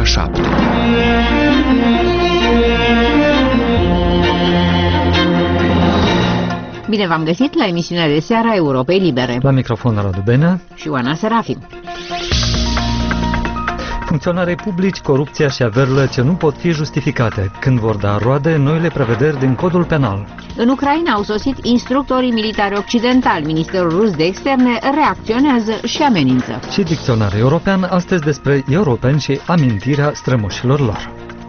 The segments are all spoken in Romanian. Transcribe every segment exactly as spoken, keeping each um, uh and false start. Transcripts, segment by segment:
ora șapte. Bine v-am găsit la emisiunea de seară a Europei Libere. La microfon Radu Benea și Oana Serafim. Funcționarii publici, corupția și averile ce nu pot fi justificate, când vor da roade noile prevederi din codul penal. În Ucraina au sosit instructorii militari occidentali. Ministerul rus de externe reacționează și amenință. Și dicționarul european astăzi despre europeni și amintirea strămoșilor lor.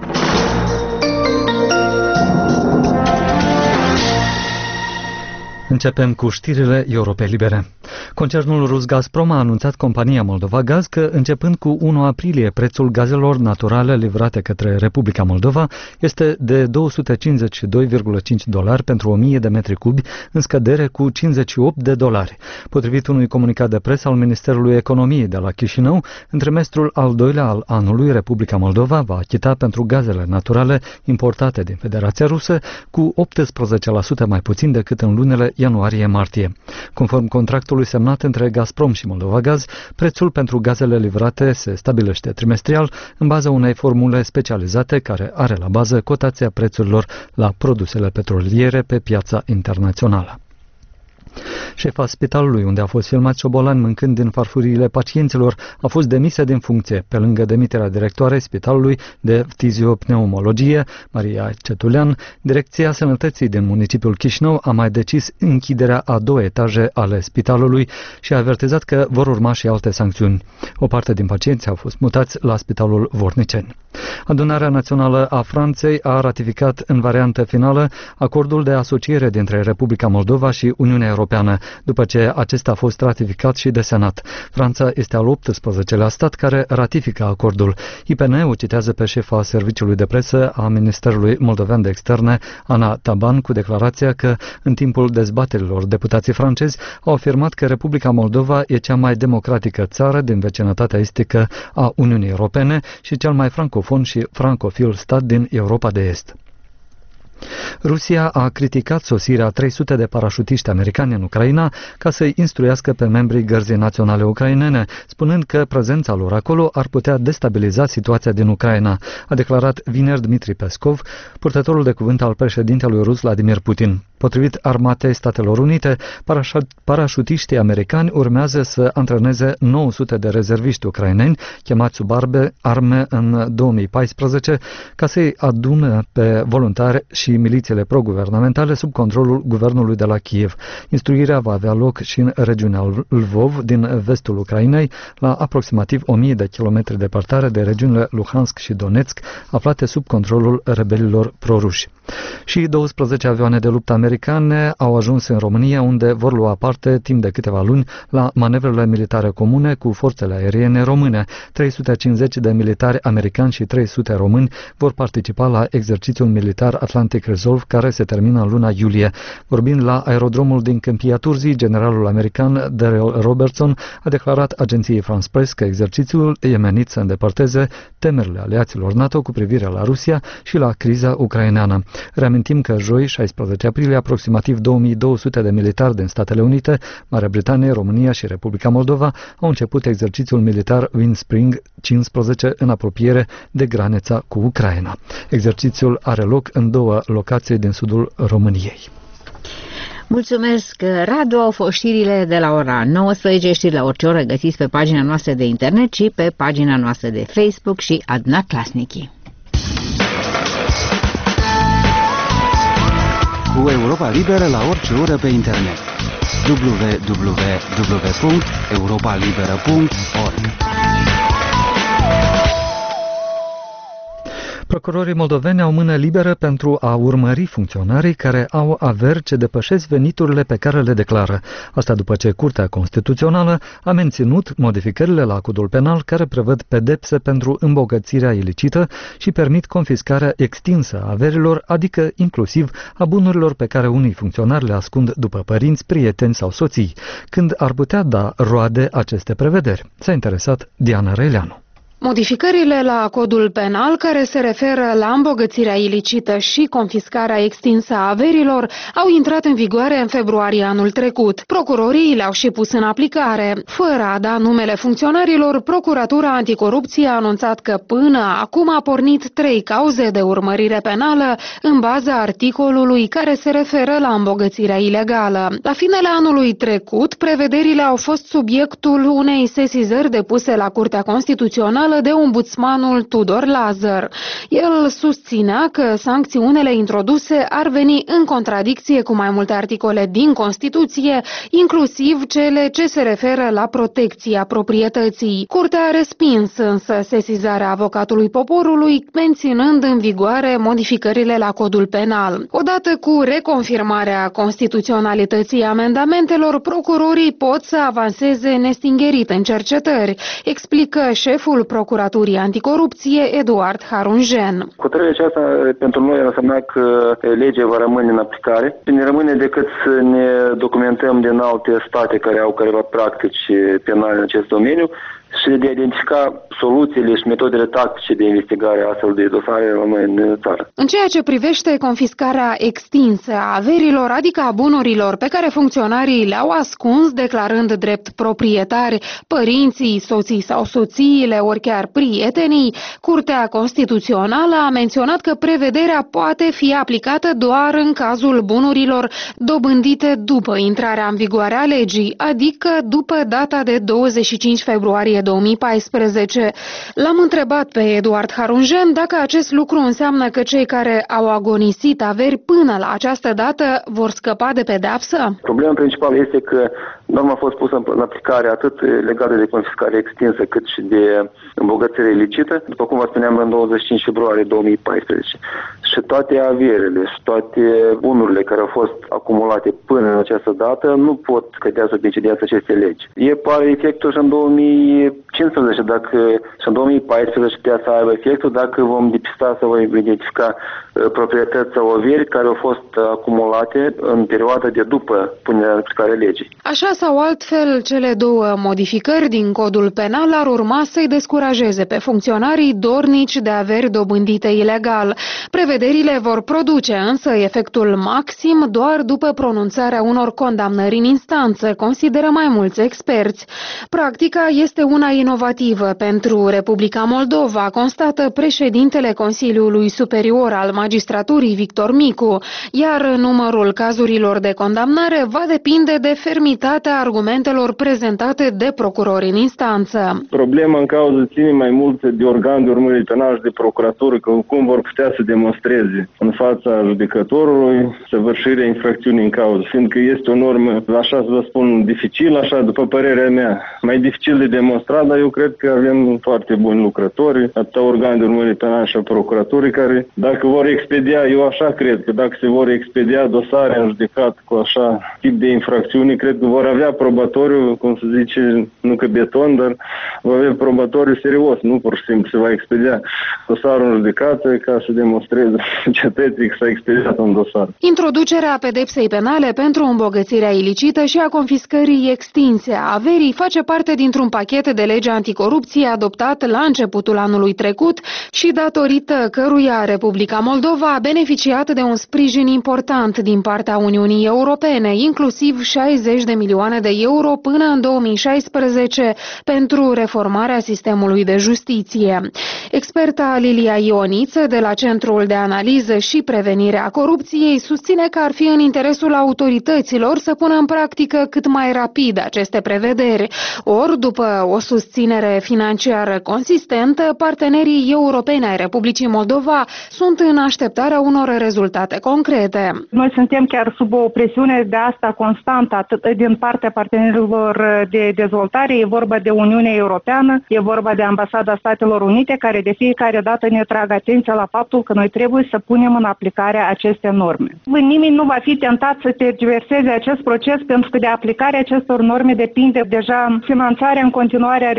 Începem cu știrile Europei Libere. Concernul rus Gazprom a anunțat compania Moldova Gaz că, începând cu unu aprilie, prețul gazelor naturale livrate către Republica Moldova este de două sute cincizeci și doi virgulă cinci dolari pentru o mie de metri cubi, în scădere cu cincizeci și opt de dolari. Potrivit unui comunicat de presă al Ministerului Economiei de la Chișinău, în trimestrul al doilea al anului, Republica Moldova va achita pentru gazele naturale importate din Federația Rusă cu optsprezece la sută mai puțin decât în lunile ianuarie-martie. Conform contractului semnat între Gazprom și Moldova Gaz, prețul pentru gazele livrate se stabilește trimestrial în baza unei formule specializate care are la bază cotația prețurilor la produsele petroliere pe piața internațională. Șefa spitalului unde a fost filmat șobolani mâncând din farfuriile pacienților a fost demisă din funcție. Pe lângă demiterea directoarei spitalului de fiziopneumologie, Maria Cetulean, Direcția Sănătății din municipiul Chișinău a mai decis închiderea a două etaje ale spitalului și a avertizat că vor urma și alte sancțiuni. O parte din pacienți au fost mutați la Spitalul Vorniceni. Adunarea Națională a Franței a ratificat în variantă finală acordul de asociere dintre Republica Moldova și Uniunea Europeană, după ce acesta a fost ratificat și de Senat. Franța este al optsprezecelea stat care ratifică acordul. I P N o citează pe șefa serviciului de presă a Ministerului Moldovean de Externe, Ana Taban, cu declarația că în timpul dezbaterilor deputații francezi au afirmat că Republica Moldova e cea mai democratică țară din vecinătatea estică a Uniunii Europene și cel mai francofon și francofil stat din Europa de Est. Rusia a criticat sosirea trei sute de parașutiști americani în Ucraina ca să-i instruiască pe membrii Gărzii Naționale Ucrainene, spunând că prezența lor acolo ar putea destabiliza situația din Ucraina, a declarat vineri Dmitri Peskov, purtătorul de cuvânt al președintelui rus Vladimir Putin. Potrivit Armatei Statelor Unite, parașutiștii americani urmează să antreneze nouă sute de rezerviști ucraineni chemați sub arme în două mii paisprezece ca să-i adună pe voluntari și milițiile pro-guvernamentale sub controlul guvernului de la Kiev. Instruirea va avea loc și în regiunea Lvov, din vestul Ucrainei, la aproximativ o mie de kilometri departare de regiunile Luhansk și Donetsk, aflate sub controlul rebelilor proruși. Și douăsprezece avioane de luptă americane au ajuns în România, unde vor lua parte timp de câteva luni la manevrele militare comune cu forțele aeriene române. trei sute cincizeci de militari americani și trei sute români vor participa la exercițiul militar Atlantic Resolve, care se termină în luna iulie. Vorbind la aerodromul din Câmpia Turzii, generalul american Daryl Robertson a declarat agenției France Press că exercițiul e menit să îndepărteze temerile aliaților NATO cu privire la Rusia și la criza ucraineană. Reamintim că joi, șaisprezece aprilie, aproximativ două mii două sute de militari din Statele Unite, Marea Britanie, România și Republica Moldova au început exercițiul militar Wind Spring cincisprezece în apropiere de granița cu Ucraina. Exercițiul are loc în două locații din sudul României. Mulțumesc, Radu. Au fost știrile de la ora nouăsprezece. Știri la orice oră găsiți pe pagina noastră de internet și pe pagina noastră de Facebook și Aduna Klasnici. Cu Europa Liberă la orice oră pe internet. w w w punct europa liberă punct org. Procurorii moldoveni au mână liberă pentru a urmări funcționarii care au averi ce depășesc veniturile pe care le declară. Asta după ce Curtea Constituțională a menținut modificările la codul penal care prevăd pedepse pentru îmbogățirea ilicită și permit confiscarea extinsă a averilor, adică inclusiv a bunurilor pe care unii funcționari le ascund după părinți, prieteni sau soții. Când ar putea da roade aceste prevederi? S-a interesat Diana Răileanu. Modificările la codul penal care se referă la îmbogățirea ilicită și confiscarea extinsă a averilor au intrat în vigoare în februarie anul trecut. Procurorii le-au și pus în aplicare. Fără a da numele funcționarilor, Procuratura Anticorupție a anunțat că până acum a pornit trei cauze de urmărire penală în baza articolului care se referă la îmbogățirea ilegală. La finele anului trecut, prevederile au fost subiectul unei sesizări depuse la Curtea Constituțională de ombudsmanul Tudor Lazar. El susținea că sancțiunile introduse ar veni în contradicție cu mai multe articole din Constituție, inclusiv cele ce se referă la protecția proprietății. Curtea a respins însă sesizarea avocatului poporului, menținând în vigoare modificările la codul penal. Odată cu reconfirmarea constituționalității amendamentelor, procurorii pot să avanseze nestingerit în cercetări, explică șeful Procuraturii Anticorupție, Eduard Harunjen. Hotărârea aceasta pentru noi înseamnă că legea va rămâne în aplicare. Ne rămâne decât să ne documentăm din alte state care au careva practici penale în acest domeniu și de a identifica soluțiile și metodele tactice de investigare a astfel de dosare la noi în țară. În ceea ce privește confiscarea extinsă a averilor, adică a bunurilor pe care funcționarii le-au ascuns declarând drept proprietari părinții, soții sau soțiile, ori chiar prietenii, Curtea Constituțională a menționat că prevederea poate fi aplicată doar în cazul bunurilor dobândite după intrarea în vigoare a legii, adică după data de douăzeci și cinci februarie două mii paisprezece. L-am întrebat pe Eduard Harunjen dacă acest lucru înseamnă că cei care au agonisit averi până la această dată vor scăpa de pedeapsă? Problema principală este că norma a fost pusă în aplicare atât legată de confiscare extinsă cât și de îmbogățire ilicită, după cum vă spuneam, în douăzeci și cinci februarie două mii paisprezece. Și toate averile și toate bunurile care au fost acumulate până în această dată nu pot cădea sub incidența acestei legi. E pare efectul și în două mii cincisprezece, dacă și în două mii paisprezece putea să aibă efectul dacă vom depista sau vom identifica proprietăți sau averi care au fost acumulate în perioada de după punerea în aplicare legii. Așa sau altfel, cele două modificări din codul penal ar urma să-i descurajeze pe funcționarii dornici de averi dobândite ilegal. Prevederile vor produce însă efectul maxim doar după pronunțarea unor condamnări în instanță, consideră mai mulți experți. Practica este una inovativă pentru Republica Moldova, constată președintele Consiliului Superior al Magistraturii Victor Micu, iar numărul cazurilor de condamnare va depinde de fermitatea argumentelor prezentate de procurori în instanță. Problema în cauză ține mai mult de organ de urmărire penală și de procuratură, că cum vor putea să demonstreze în fața judecătorului săvârșirea infracțiunii în cauză, fiindcă este o normă, așa să vă spun, dificil, așa după părerea mea, mai dificil de demonstrat, dar eu cred că avem foarte buni lucrători, atât organ de urmărire penală și a procuraturii, care dacă vor expedia, eu așa cred că dacă se vor expedia dosare în judecat cu așa tip de infracțiuni, cred că vor avea probatoriu, cum se zice, nu că beton, dar va avea probatoriu serios, nu pur și simplu se va expedia dosarul în judecată ca să demonstreze cetății că s-a expediat un dosar. Introducerea pedepsei penale pentru îmbogățirea ilicită și a confiscării extinse a averii face parte dintr-un pachet de lege anticorupție adoptat la începutul anului trecut și datorită căruia Republica Moldova a beneficiat de un sprijin important din partea Uniunii Europene, inclusiv șaizeci de milioane de euro până în două mii șaisprezece pentru reformarea sistemului de justiție. Experta Lilia Ioniță de la Centrul de Analiză și Prevenire a Corupției susține că ar fi în interesul autorităților să pună în practică cât mai rapid aceste prevederi. Ori, după o susținere financiară consistentă, partenerii europeni ai Republicii Moldova sunt în așteptarea unor rezultate concrete. Noi suntem chiar sub o presiune de asta constantă, atât din partea partenerilor de dezvoltare, e vorba de Uniunea Europeană, e vorba de Ambasada Statelor Unite, care de fiecare dată ne trag atenția la faptul că noi trebuie să punem în aplicare aceste norme. Nimeni nu va fi tentat să tergiverseze acest proces, pentru că de aplicarea acestor norme depinde deja finanțarea în continuare a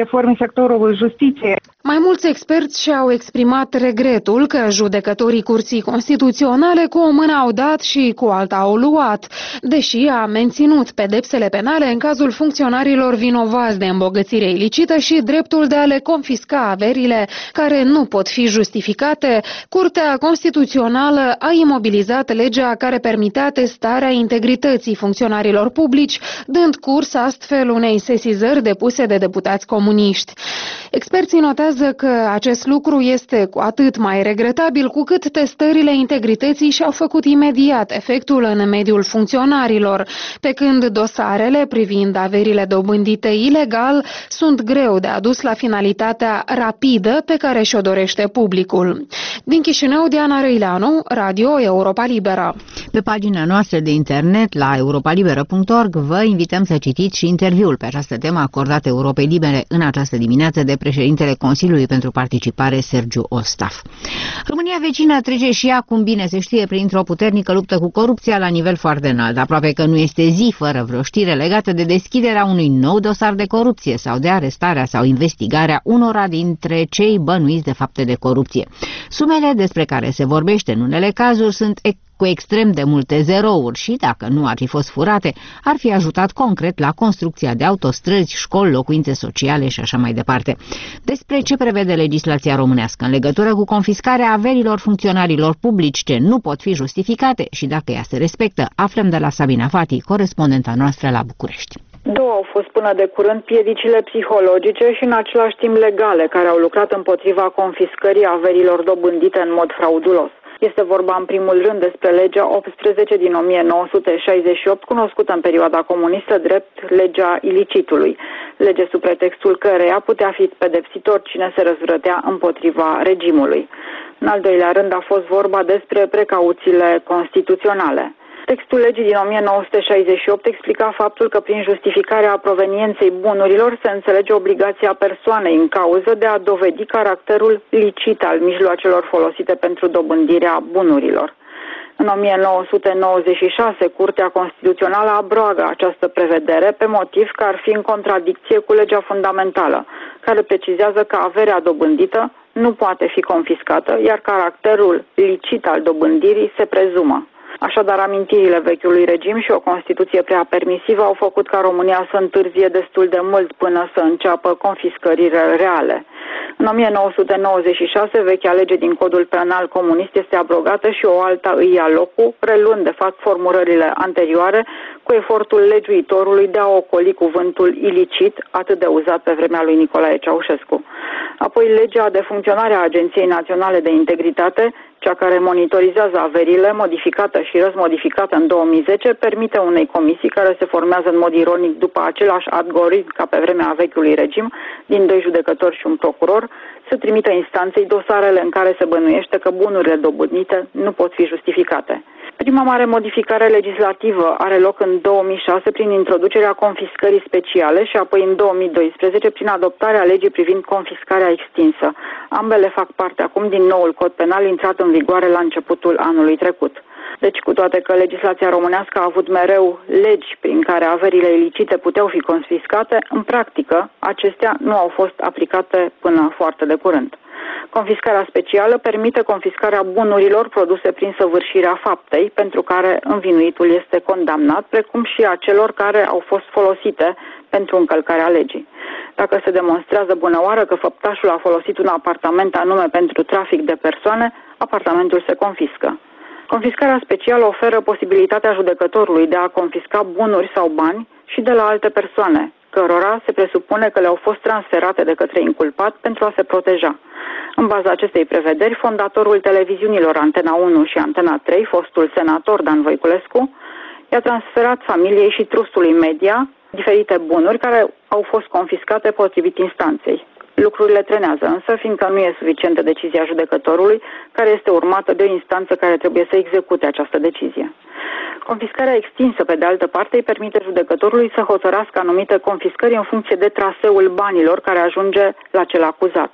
reformei sectorului justiției. Mai mulți experți și-au exprimat regretul că judecătorii Curții Constituționale cu o mână au dat și cu alta au luat, deși a menținut pedepsele penale în cazul funcționarilor vinovați de îmbogățire ilicită și dreptul de a le confisca averile care nu pot fi justificate. Curtea Constituțională a imobilizat legea care permitea testarea integrității funcționarilor publici, dând curs astfel unei sesizări depuse de deputați comuniști. Experții notează că acest lucru este cu atât mai regretabil cu cât testările integrității și-au făcut imediat efectul în mediul funcționarilor, pe când dosarele privind averile dobândite ilegal sunt greu de adus la finalitatea rapidă pe care și-o dorește publicul. Din Chișinău, Diana Răileanu, Radio Europa Liberă. Pe pagina noastră de internet la europa liberă punct org vă invităm să citiți și interviul pe această temă acordat Europei Libere în această dimineață de președintele Consiliului pentru Participare, Sergiu Ostaf. România vecină trece și ea, cum bine se știe, printr-o puternică luptă cu corupția la nivel foarte înalt. Aproape că nu este zi fără vreo știre legată de deschiderea unui nou dosar de corupție sau de arestarea sau investigarea unora dintre cei bănuiți de fapte de corupție. Sumele despre care se vorbește în unele cazuri sunt cu extrem de multe zerouri și, dacă nu ar fi fost furate, ar fi ajutat concret la construcția de autostrăzi, școli, locuințe sociale și așa mai departe. Despre ce prevede legislația românească în legătură cu confiscarea averilor funcționarilor publici ce nu pot fi justificate și dacă ea se respectă, aflăm de la Sabina Fati, corespondenta noastră la București. Două au fost până de curând piedicile psihologice și în același timp legale care au lucrat împotriva confiscării averilor dobândite în mod fraudulos. Este vorba în primul rând despre legea optsprezece din o mie nouă sute șaizeci și opt, cunoscută în perioada comunistă drept legea ilicitului, lege sub pretextul căreia putea fi pedepsit oricine se răzvrătea împotriva regimului. În al doilea rând a fost vorba despre precauțiile constituționale. Textul legii din o mie nouă sute șaizeci și opt explica faptul că prin justificarea provenienței bunurilor se înțelege obligația persoanei în cauză de a dovedi caracterul licit al mijloacelor folosite pentru dobândirea bunurilor. În o mie nouă sute nouăzeci și șase, Curtea Constituțională abrogă această prevedere pe motiv că ar fi în contradicție cu legea fundamentală, care precizează că averea dobândită nu poate fi confiscată, iar caracterul licit al dobândirii se prezumă. Așadar, amintirile vechiului regim și o Constituție prea permisivă au făcut ca România să întârzie destul de mult până să înceapă confiscările reale. În o mie nouă sute nouăzeci și șase, vechea lege din Codul Penal comunist este abrogată și o alta îi ia locul, preluând de fapt formulările anterioare cu efortul legiuitorului de a ocoli cuvântul ilicit, atât de uzat pe vremea lui Nicolae Ceaușescu. Apoi, legea de funcționare a Agenției Naționale de Integritate, cea care monitorizează averile, modificată și răzmodificată în două mii zece, permite unei comisii care se formează în mod ironic după același algoritm ca pe vremea vechiului regim, din doi judecători și un procuror, să trimită instanței dosarele în care se bănuiește că bunurile dobândite nu pot fi justificate. Prima mare modificare legislativă are loc în două mii șase prin introducerea confiscării speciale și apoi în două mii doisprezece prin adoptarea legii privind confiscarea extinsă. Ambele fac parte acum din noul cod penal intrat în vigoare la începutul anului trecut. Deci, cu toate că legislația românească a avut mereu legi prin care averile ilicite puteau fi confiscate, în practică acestea nu au fost aplicate până foarte de curând. Confiscarea specială permite confiscarea bunurilor produse prin săvârșirea faptei, pentru care învinuitul este condamnat, precum și a celor care au fost folosite pentru încălcarea legii. Dacă se demonstrează bunăoară că făptașul a folosit un apartament anume pentru trafic de persoane, apartamentul se confiscă. Confiscarea specială oferă posibilitatea judecătorului de a confisca bunuri sau bani și de la alte persoane, cărora se presupune că le-au fost transferate de către inculpat pentru a se proteja. În baza acestei prevederi, fondatorul televiziunilor Antena unu și Antena trei, fostul senator Dan Voiculescu, i-a transferat familiei și trustului media diferite bunuri care au fost confiscate potrivit instanței. Lucrurile trenează însă, fiindcă nu e suficientă decizia judecătorului, care este urmată de o instanță care trebuie să execute această decizie. Confiscarea extinsă, pe de altă parte, îi permite judecătorului să hotărască anumite confiscări în funcție de traseul banilor care ajunge la cel acuzat.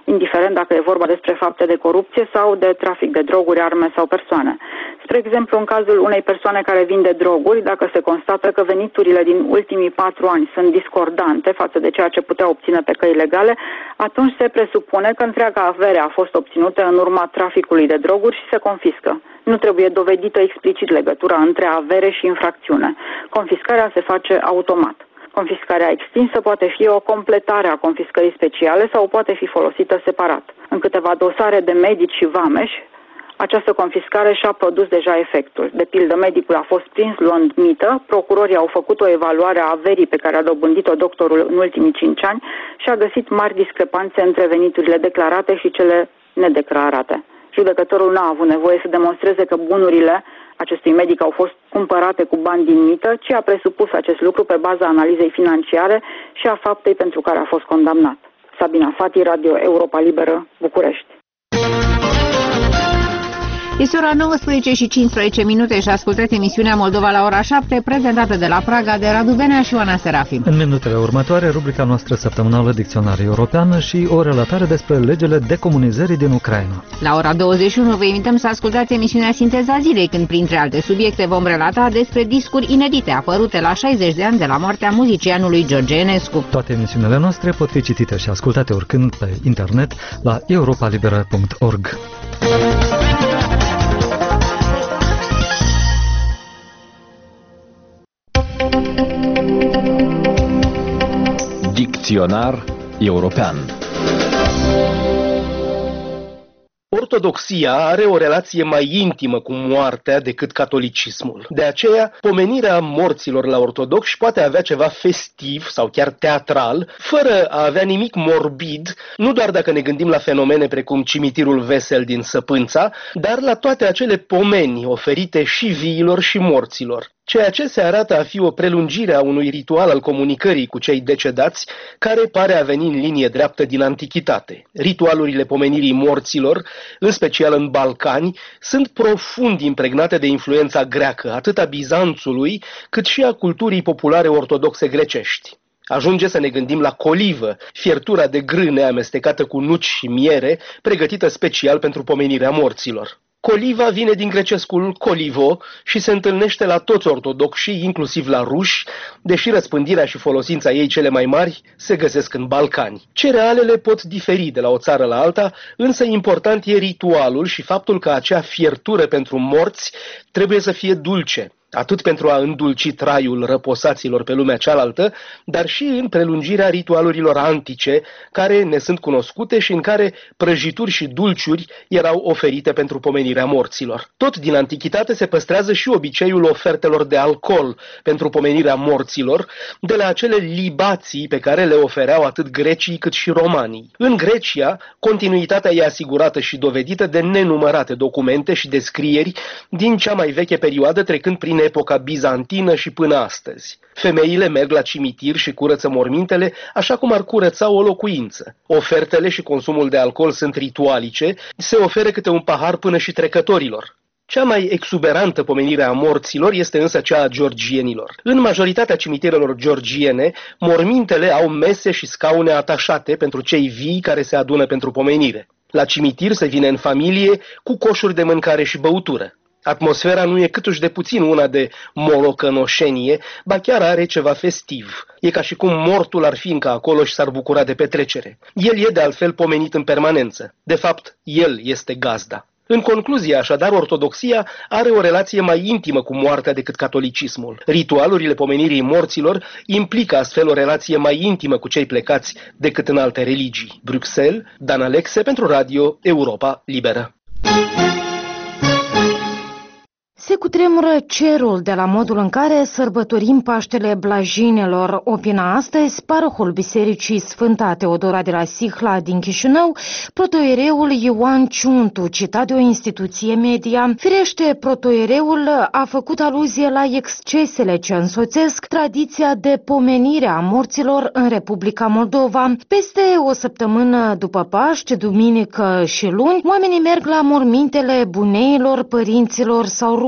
indiferent dacă e vorba despre fapte de corupție sau de trafic de droguri, arme sau persoane. Spre exemplu, în cazul unei persoane care vinde droguri, dacă se constată că veniturile din ultimii patru ani sunt discordante față de ceea ce putea obține pe căi legale, atunci se presupune că întreaga avere a fost obținută în urma traficului de droguri și se confiscă. Nu trebuie dovedită explicit legătura între avere și infracțiune. Confiscarea se face automat. Confiscarea extinsă poate fi o completare a confiscării speciale sau poate fi folosită separat. În câteva dosare de medici și vameși, această confiscare și-a produs deja efectul. De pildă, medicul a fost prins luând mită, procurorii au făcut o evaluare a averii pe care a dobândit-o doctorul în ultimii cinci ani și a găsit mari discrepanțe între veniturile declarate și cele nedeclarate. Judecătorul n-a avut nevoie să demonstreze că bunurile acestui medic au fost cumpărate cu bani din mită, ci a presupus acest lucru pe baza analizei financiare și a faptei pentru care a fost condamnat. Sabina Fati, Radio Europa Liberă, București. Este ora nouăsprezece și cincisprezece minute și ascultați emisiunea Moldova la ora șapte, prezentată de la Praga de Radu Benea și Ioana Serafim. În minutele următoare, rubrica noastră săptămânală Dicționar European și o relatare despre legile decomunizării din Ucraina. La ora douăzeci și unu vă invităm să ascultați emisiunea Sinteza Zilei, când printre alte subiecte vom relata despre discuri inedite apărute la șaizeci de ani de la moartea muzicianului George Enescu. Toate emisiunile noastre pot fi citite și ascultate oricând pe internet la europa liberă punct org. Dicționar European. Ortodoxia are o relație mai intimă cu moartea decât catolicismul. De aceea, pomenirea morților la ortodoxi poate avea ceva festiv sau chiar teatral, fără a avea nimic morbid, nu doar dacă ne gândim la fenomene precum cimitirul vesel din Săpânța, dar la toate acele pomeni oferite și viilor și morților. Ceea ce se arată a fi o prelungire a unui ritual al comunicării cu cei decedați, care pare a veni în linie dreaptă din antichitate. Ritualurile pomenirii morților, în special în Balcani, sunt profund impregnate de influența greacă, atât a Bizanțului, cât și a culturii populare ortodoxe grecești. Ajunge să ne gândim la colivă, fiertura de grâne amestecată cu nuci și miere, pregătită special pentru pomenirea morților. Coliva vine din grecescul colivo și se întâlnește la toți ortodoxii, inclusiv la ruși, deși răspândirea și folosința ei cele mai mari se găsesc în Balcani. Cerealele pot diferi de la o țară la alta, însă important e ritualul și faptul că acea fiertură pentru morți trebuie să fie dulce, atât pentru a îndulci traiul răposaților pe lumea cealaltă, dar și în prelungirea ritualurilor antice, care ne sunt cunoscute și în care prăjituri și dulciuri erau oferite pentru pomenirea morților. Tot din antichitate se păstrează și obiceiul ofertelor de alcool pentru pomenirea morților, de la acele libații pe care le ofereau atât grecii cât și romanii. În Grecia, continuitatea e asigurată și dovedită de nenumărate documente și descrieri din cea mai veche perioadă, trecând prin epoca bizantină și până astăzi. Femeile merg la cimitir și curăță mormintele așa cum ar curăța o locuință. Ofertele și consumul de alcool sunt ritualice, se oferă câte un pahar până și trecătorilor. Cea mai exuberantă pomenire a morților este însă cea a georgienilor. În majoritatea cimitirelor georgiene, mormintele au mese și scaune atașate pentru cei vii care se adună pentru pomenire. La cimitir se vine în familie cu coșuri de mâncare și băutură. Atmosfera nu e câtuși de puțin una de molocănoșenie, ba chiar are ceva festiv. E ca și cum mortul ar fi încă acolo și s-ar bucura de petrecere. El e de altfel pomenit în permanență. De fapt, el este gazda. În concluzie, așadar, ortodoxia are o relație mai intimă cu moartea decât catolicismul. Ritualurile pomenirii morților implică astfel o relație mai intimă cu cei plecați decât în alte religii. Bruxelles, Dan Alexe pentru Radio Europa Liberă. Se cutremură cerul de la modul în care sărbătorim Paștele Blajinelor. Opina astăzi parohul Bisericii Sfânta Teodora de la Sihla din Chișinău, protoiereul Ioan Ciuntu, citat de o instituție media. Firește, protoiereul a făcut aluzie la excesele ce însoțesc tradiția de pomenire a morților în Republica Moldova. Peste o săptămână după Paște, duminică și luni, oamenii merg la mormintele buneilor, părinților sau rudelor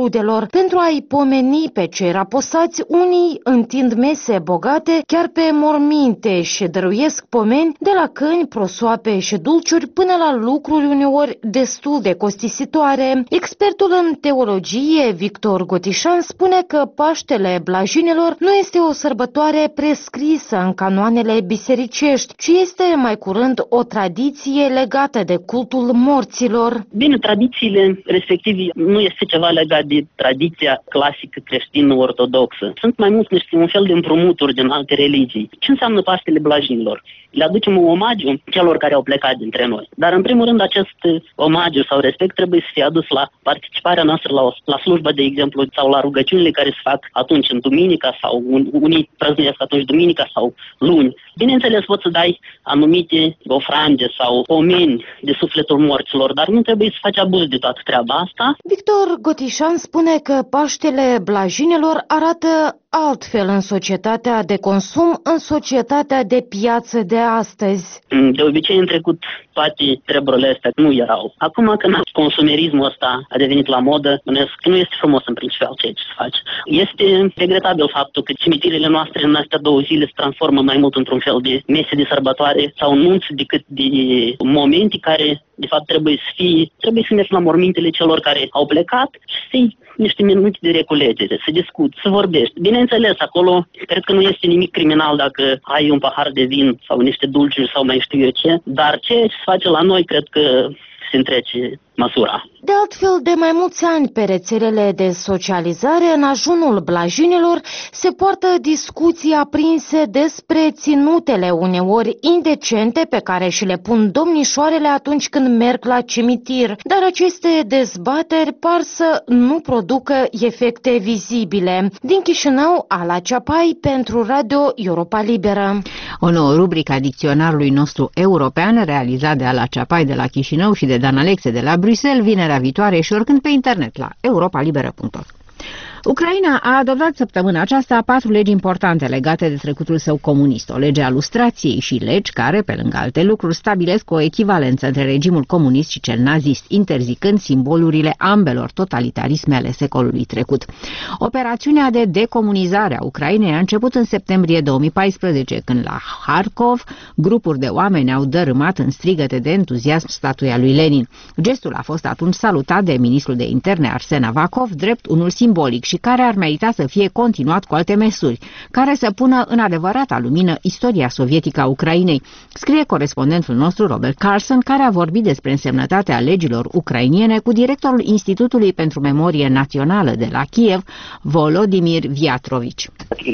rudelor. Pentru a-i pomeni pe cei raposați, unii întind mese bogate chiar pe morminte și dăruiesc pomeni de la câini, prosoape și dulciuri până la lucruri uneori destul de costisitoare. Expertul în teologie, Victor Gotișan, spune că Paștele Blajinelor nu este o sărbătoare prescrisă în canoanele bisericești, ci este mai curând o tradiție legată de cultul morților. Bine, tradițiile respective nu este ceva legat de tradiția clasică creștină ortodoxă. Sunt mai mult niște un fel de împrumuturi din alte religii. Ce înseamnă Paștele Blajinilor? Le aducem un omagiu celor care au plecat dintre noi. Dar în primul rând acest omagiu sau respect trebuie să fie adus la participarea noastră la, o, la slujbă, de exemplu, sau la rugăciunile care se fac atunci în duminica sau un, unii prăznuiesc atunci duminica sau luni. Bineînțeles, poți să dai anumite ofrande sau pomeni de sufletul morților, dar nu trebuie să faci abuz de toată treaba asta. Victor Gotișan spune că Paștele Blajinelor arată altfel în societatea de consum, în societatea de piață de astăzi. De obicei, în trecut, toate treburile astea nu erau. Acum, când consumerismul ăsta a devenit la modă, nu este frumos în principal ceea ce se face. Este regretabil faptul că cimitirele noastre în astea două zile se transformă mai mult într-un fel de mese de sărbătoare sau nunți decât de momente care, de fapt, trebuie să fie, trebuie să mergi la mormintele celor care au plecat și să-i niște minute de reculegere, să discuți, să vorbești. Bineînțeles, acolo cred că nu este nimic criminal dacă ai un pahar de vin sau niște dulciuri sau mai știu eu ce, dar ceea ce se face la noi cred că se întrece măsura. De altfel, de mai mulți ani pe rețelele de socializare, în ajunul blajinilor, se poartă discuții aprinse despre ținutele uneori indecente pe care și le pun domnișoarele atunci când merg la cimitir, dar aceste dezbateri par să nu producă efecte vizibile. Din Chișinău, Ala Ceapai pentru Radio Europa Liberă. O nouă rubrică a dicționarului nostru european, realizat de Ala Ceapai de la Chișinău și de Dan Alexe de la Bruxelles, vinerea viitoare și oricând pe internet la europa liberă punct org. Ucraina a adoptat săptămâna aceasta patru legi importante legate de trecutul său comunist, o lege a lustrației și legi care, pe lângă alte lucruri, stabilesc o echivalență între regimul comunist și cel nazist, interzicând simbolurile ambelor totalitarisme ale secolului trecut. Operațiunea de decomunizare a Ucrainei a început în septembrie două mii paisprezece, când la Harkov grupuri de oameni au dărâmat în strigăte de entuziasm statuia lui Lenin. Gestul a fost atunci salutat de ministrul de interne Arsen Avakov drept unul simbolic și care ar merita să fie continuat cu alte măsuri, care să pună în adevărata lumină istoria sovietică a Ucrainei, scrie corespondentul nostru Robert Carson, care a vorbit despre însemnătatea legilor ucrainiene cu directorul Institutului pentru Memorie Națională de la Kiev, Volodimir Viatrovici.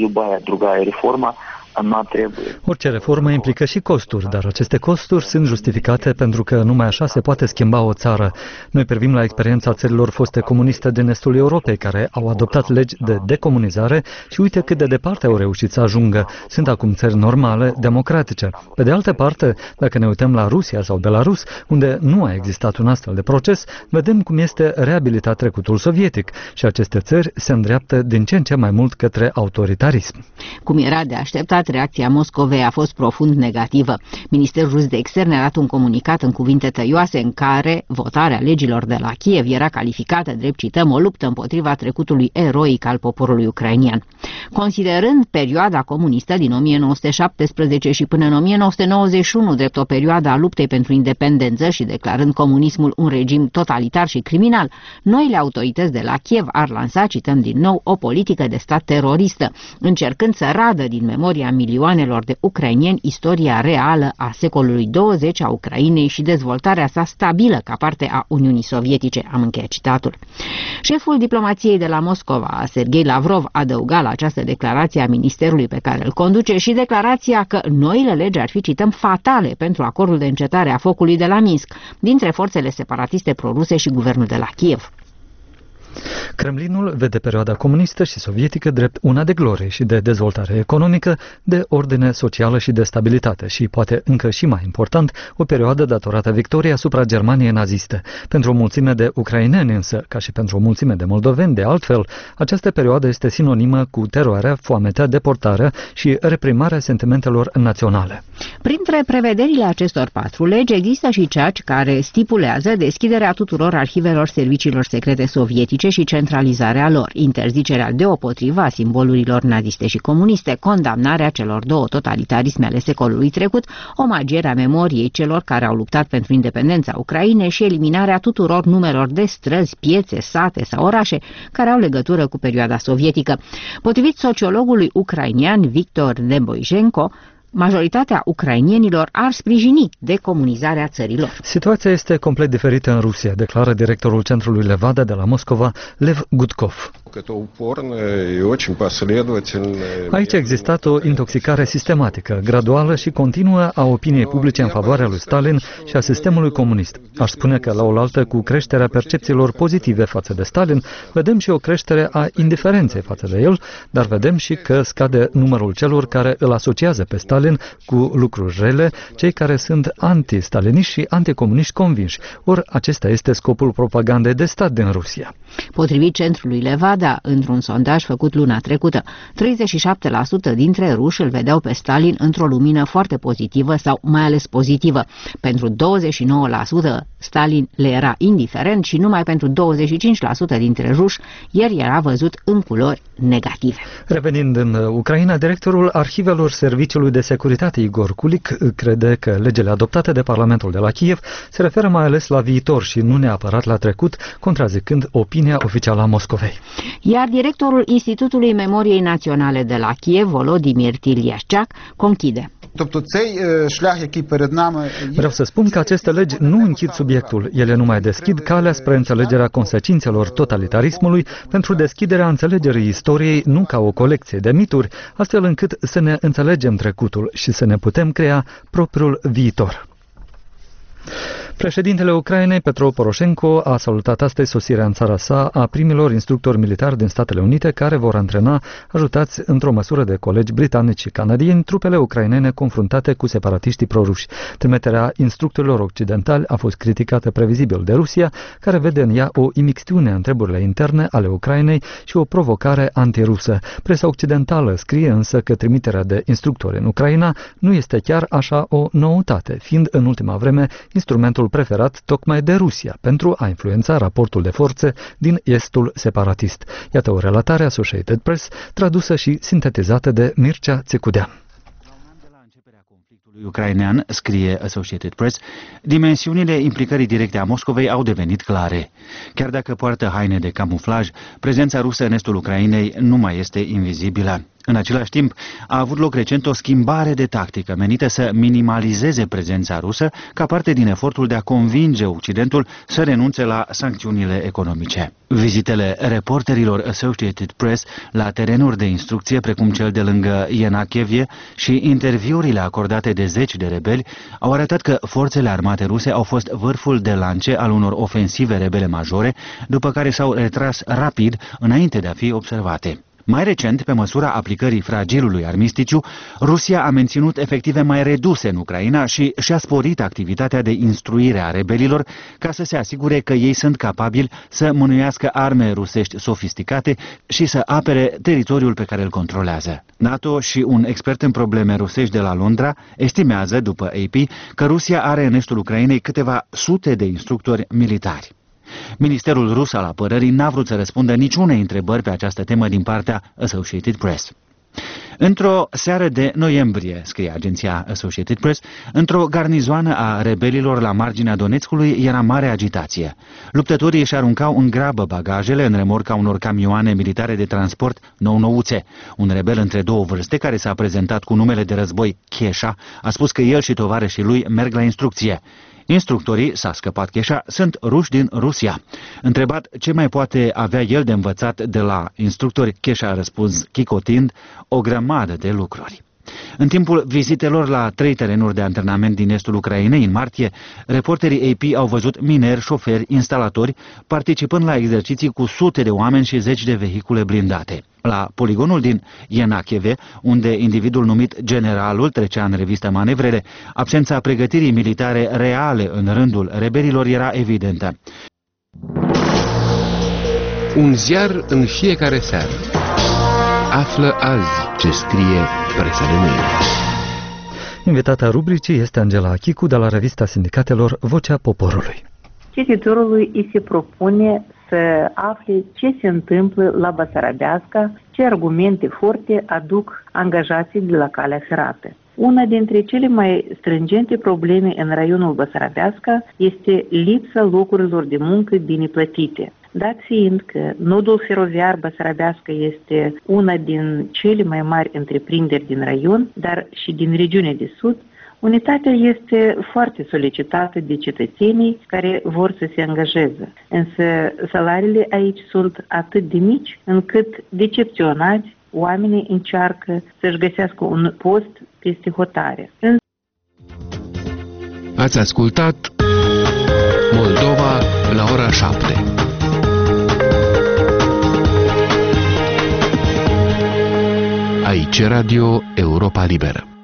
Orice reformă implică și costuri, dar aceste costuri sunt justificate pentru că numai așa se poate schimba o țară. Noi privim la experiența țărilor foste comuniste din estul Europei, care au adoptat legi de decomunizare și uite cât de departe au reușit să ajungă. Sunt acum țări normale, democratice. Pe de altă parte, dacă ne uităm la Rusia sau Belarus, unde nu a existat un astfel de proces, vedem cum este reabilitat trecutul sovietic și aceste țări se îndreaptă din ce în ce mai mult către autoritarism. Cum era de așteptat, reacția Moscovei a fost profund negativă. Ministerul rus de externe a dat un comunicat în cuvinte tăioase în care votarea legilor de la Kiev era calificată, drept cităm, o luptă împotriva trecutului eroic al poporului ucrainian. Considerând perioada comunistă din o mie nouă sute șaptesprezece și până în o mie nouă sute nouăzeci și unu drept o perioadă a luptei pentru independență și declarând comunismul un regim totalitar și criminal, noile autorități de la Kiev ar lansa, cităm din nou, o politică de stat teroristă, încercând să radă din memoria milioanelor de ucrainieni istoria reală a secolului douăzeci a Ucrainei și dezvoltarea sa stabilă ca parte a Uniunii Sovietice, am încheiat citatul. Șeful diplomației de la Moscova, Sergei Lavrov, adăuga la această declarație a ministerului pe care îl conduce și declarația că noile legi ar fi, cităm, fatale pentru acordul de încetare a focului de la Minsk dintre forțele separatiste proruse și guvernul de la Kiev. Kremlinul vede perioada comunistă și sovietică drept una de glorie și de dezvoltare economică, de ordine socială și de stabilitate și, poate încă și mai important, o perioadă datorată victoriei asupra Germaniei naziste. Pentru o mulțime de ucraineni însă, ca și pentru o mulțime de moldoveni, de altfel, această perioadă este sinonimă cu teroarea, foametea, deportarea și reprimarea sentimentelor naționale. Printre prevederile acestor patru legi există și cea care stipulează deschiderea tuturor arhivelor serviciilor secrete sovietice și centralizarea lor, interzicerea deopotrivă a simbolurilor naziste și comuniste, condamnarea celor două totalitarisme ale secolului trecut, omagierea memoriei celor care au luptat pentru independența Ucrainei și eliminarea tuturor numelor de străzi, piețe, sate sau orașe care au legătură cu perioada sovietică. Potrivit sociologului ucrainian Victor Nemboijenko, majoritatea ucrainienilor ar sprijini decomunizarea țărilor. Situația este complet diferită în Rusia, declară directorul centrului Levada de la Moscova, Lev Gudkov. Aici a existat o intoxicare sistematică, graduală și continuă a opiniei publice în favoarea lui Stalin și a sistemului comunist. Aș spune că la oaltă cu creșterea percepțiilor pozitive față de Stalin, vedem și o creștere a indiferenței față de el, dar vedem și că scade numărul celor care îl asociază pe Stalin cu lucruri rele, cei care sunt anti-staliniști și anticomuniști convinși. Ori acesta este scopul propagandei de stat din Rusia. Potrivit centrului Levada, într-un sondaj făcut luna trecută, treizeci și șapte la sută dintre ruși îl vedeau pe Stalin într-o lumină foarte pozitivă sau mai ales pozitivă. Pentru douăzeci și nouă la sută Stalin le era indiferent și numai pentru douăzeci și cinci la sută dintre ruși el era văzut în culori negative. Revenind în Ucraina, directorul arhivelor Serviciului de Securitate Igor Kulik crede că legile adoptate de Parlamentul de la Kiev se referă mai ales la viitor și nu neapărat la trecut, contrazicând opinia oficială a Moscovei. Iar directorul Institutului Memoriei Naționale de la Kiev, Volodymyr Tiliașciac, conchide. Vreau să spun că aceste legi nu închid subiectul, ele numai deschid calea spre înțelegerea consecințelor totalitarismului pentru deschiderea înțelegerii istoriei nu ca o colecție de mituri, astfel încât să ne înțelegem trecutul și să ne putem crea propriul viitor. Președintele Ucrainei, Petro Poroșenko, a salutat astăzi sosirea în țara sa a primilor instructori militari din Statele Unite care vor antrena, ajutați într-o măsură de colegi britanici și canadieni, trupele ucrainene confruntate cu separatiștii proruși. Trimiterea instructorilor occidentali a fost criticată previzibil de Rusia, care vede în ea o imixtiune în treburile interne ale Ucrainei și o provocare antirusă. Presa occidentală scrie însă că trimiterea de instructori în Ucraina nu este chiar așa o noutate, fiind în ultima vreme instrumentul preferat tocmai de Rusia pentru a influența raportul de forțe din estul separatist. Iată o relatare Associated Press tradusă și sintetizată de Mircea Țicudean. Ucrainean, scrie Associated Press, dimensiunile implicării directe a Moscovei au devenit clare. Chiar dacă poartă haine de camuflaj, prezența rusă în estul Ucrainei nu mai este invizibilă. În același timp, a avut loc recent o schimbare de tactică menită să minimalizeze prezența rusă ca parte din efortul de a convinge Occidentul să renunțe la sancțiunile economice. Vizitele reporterilor Associated Press la terenuri de instrucție, precum cel de lângă Yenakivie, și interviurile acordate de zeci de rebeli au arătat că forțele armate ruse au fost vârful de lance al unor ofensive rebele majore, după care s-au retras rapid înainte de a fi observate. Mai recent, pe măsura aplicării fragilului armisticiu, Rusia a menținut efective mai reduse în Ucraina și și-a sporit activitatea de instruire a rebelilor ca să se asigure că ei sunt capabili să mânuiască arme rusești sofisticate și să apere teritoriul pe care îl controlează. NATO și un expert în probleme rusești de la Londra estimează, după A P, că Rusia are în estul Ucrainei câteva sute de instructori militari. Ministerul rus al apărării n-a vrut să răspundă niciunei întrebări pe această temă din partea Associated Press. Într-o seară de noiembrie, scrie agenția Associated Press, într-o garnizoană a rebelilor la marginea Donetskului era mare agitație. Luptătorii își aruncau în grabă bagajele în remorca unor camioane militare de transport nou-nouțe. Un rebel între două vârste, care s-a prezentat cu numele de război Cheșa, a spus că el și tovarășii lui merg la instrucție. Instructorii, s-a scăpat Cheșa, sunt ruși din Rusia. Întrebat ce mai poate avea el de învățat de la instructori, Cheșa a răspuns, chicotind, o grămadă de lucruri. În timpul vizitelor la trei terenuri de antrenament din estul Ucrainei în martie, reporterii A P au văzut mineri, șoferi, instalatori participând la exerciții cu sute de oameni și zeci de vehicule blindate. La poligonul din Yenakivie, unde individul numit Generalul trecea în revistă manevrele, absența pregătirii militare reale în rândul rebelilor era evidentă. Un ziar în fiecare seară. Află azi ce scrie presa de mâine. Invitata rubricii este Angela Achicu de la revista Sindicatelor Vocea Poporului. Cititorului îi se propune să afle ce se întâmplă la Basarabeasca, ce argumente forte aduc angajații de la calea ferată. Una dintre cele mai strângente probleme în raionul Basarabeasca este lipsa locurilor de muncă bine plătite. Dat fiind că nodul feroviar Basarabeasca este una din cele mai mari întreprinderi din raion, dar și din regiunea de sud, unitatea este foarte solicitată de cetățenii care vor să se angajeze. Însă salariile aici sunt atât de mici încât, decepționați, oamenii încearcă să-și găsească un post peste hotare. Ați ascultat Moldova la ora șapte. Aici Radio Europa Liberă.